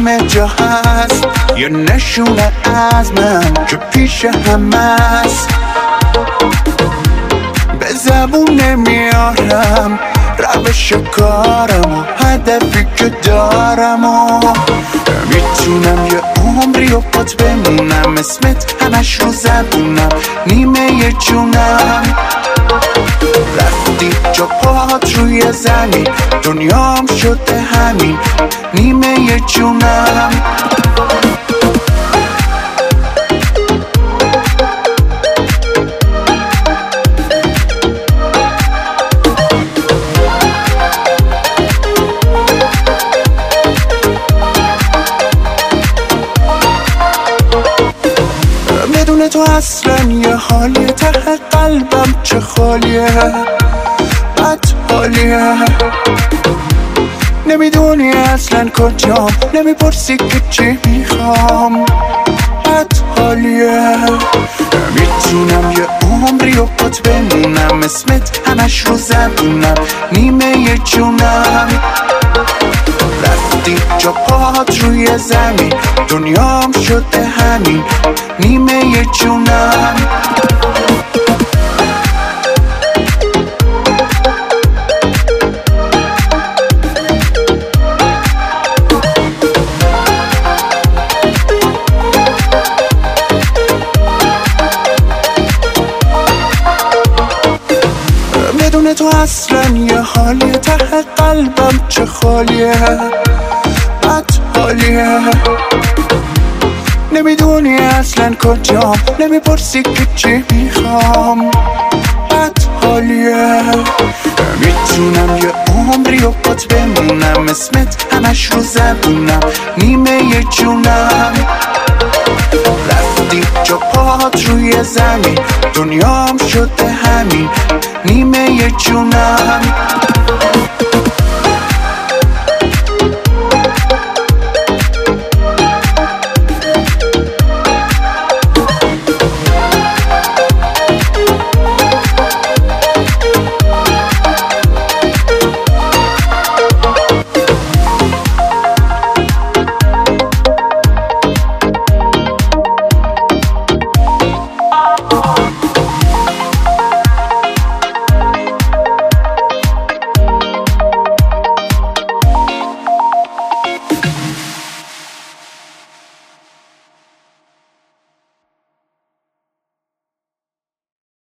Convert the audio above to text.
همه جا هست یه نشونه از من که پیش همه است. به زبون نمیارم روش کارم و هدفی که دارم و میتونم یه عمری و پات بمونم، اسمت همش رو زبونم، نیمه جونم. رفتی جا پات روی زمین، دنیام شده همین، نیمه جونم. بدون تو اصلا یه حالیه، ته قلبم چه خالیه، بد حالیه. نمیدونی اصلا کجام، نمیپرسی که چی میخوام، بد حالیه. میتونم یه عمری و پات بمونم، اسمت همش رو زبونم، نیمه جونم. رفتی جا پات روی زمین، دنیام شده همین، نیمه جونم. بدون تو اصلا یه حالیه، ته قلبم چه خالیه، بد حالیه. نمیدونی اصلا کجام، نمیپرسی که چی میخوام، بد حالیه. میتونم یه عمری و پات بمونم، اسمت همش رو زبونم، نیمه جونم. رفتی جا پات روی زمین، دنیام شده همین، نیمه جونم.